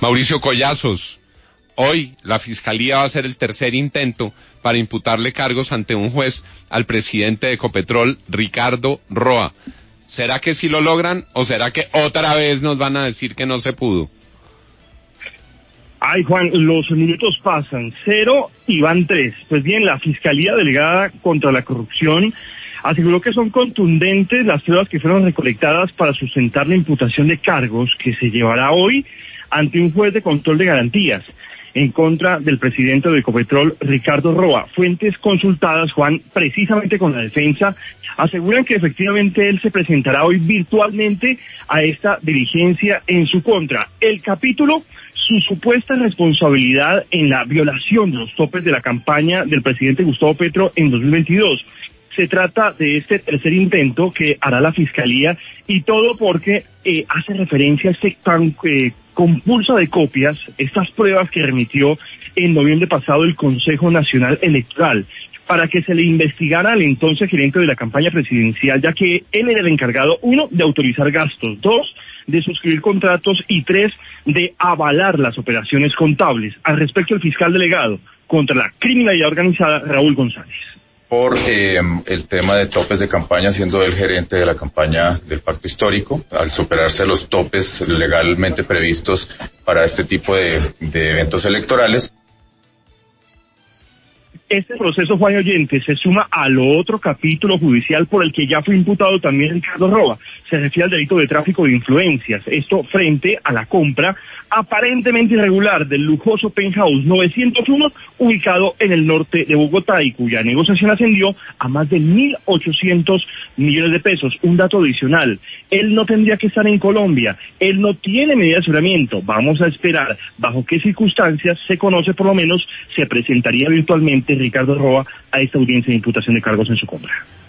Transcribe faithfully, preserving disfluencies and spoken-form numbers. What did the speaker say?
Mauricio Collazos, hoy la Fiscalía va a hacer el tercer intento para imputarle cargos ante un juez al presidente de Ecopetrol, Ricardo Roa. ¿Será que sí lo logran o será que otra vez nos van a decir que no se pudo? Ay, Juan, los minutos pasan, cero y van tres. Pues bien, la Fiscalía Delegada contra la Corrupción aseguró que son contundentes las pruebas que fueron recolectadas para sustentar la imputación de cargos que se llevará hoy ante un juez de control de garantías en contra del presidente de Ecopetrol, Ricardo Roa. Fuentes consultadas, Juan, precisamente con la defensa, aseguran que efectivamente él se presentará hoy virtualmente a esta diligencia en su contra. El capítulo, su supuesta responsabilidad en la violación de los topes de la campaña del presidente Gustavo Petro en dos mil veintidós. Se trata de este tercer intento que hará la Fiscalía y todo porque eh, hace referencia a este tan, eh, compulso de copias, estas pruebas que remitió en noviembre pasado el Consejo Nacional Electoral para que se le investigara al entonces gerente de la campaña presidencial, ya que él era el encargado, uno, de autorizar gastos, dos, de suscribir contratos y tres, de avalar las operaciones contables. Al respecto, el fiscal delegado contra la criminalidad organizada, Raúl González. Por eh, el tema de topes de campaña, siendo el gerente de la campaña del Pacto Histórico, al superarse los topes legalmente previstos para este tipo de, de eventos electorales. Este proceso, Juan Oyente, se suma al otro capítulo judicial por el que ya fue imputado también Ricardo Roa. Se refiere al delito de tráfico de influencias. Esto frente a la compra aparentemente irregular del lujoso penthouse novecientos uno ubicado en el norte de Bogotá y cuya negociación ascendió a más de mil ochocientos millones de pesos. Un dato adicional, él no tendría que estar en Colombia, él no tiene medida de aseguramiento. Vamos a esperar bajo qué circunstancias, se conoce por lo menos, se presentaría virtualmente Ricardo Roa a esta audiencia de imputación de cargos en su contra.